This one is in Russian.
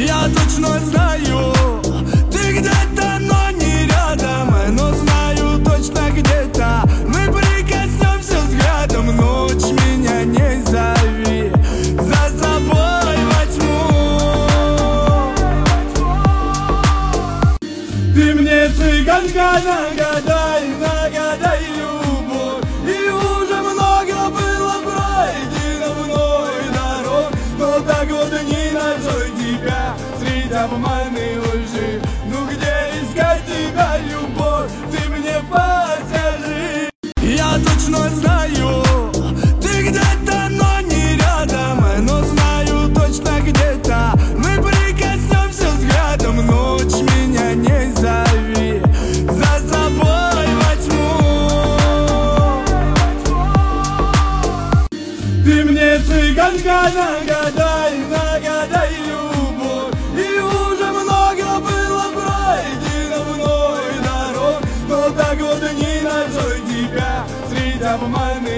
Я точно знаю, ты где-то, но не рядом. Но знаю точно где-то мы прикоснемся взглядом. Ночь, меня не зови за собой во тьму. Ты мне, цыганка, нагадай, нагадай любовь. И уже много было пройдено мной дорог, но так вот не нашел тебя среди обмана и лжи. Ну где искать тебя, любовь, ты мне подскажи. Я точно знаю, ты где-то, но не рядом. Но знаю точно где-то мы прикоснемся взглядом. Ночь, меня не зови за собой во тьму. Ты мне, цыганка, нагадай, нагадай любовь. И уже много было пройдено мной дорог, но так вот не нашел тебя среди обмана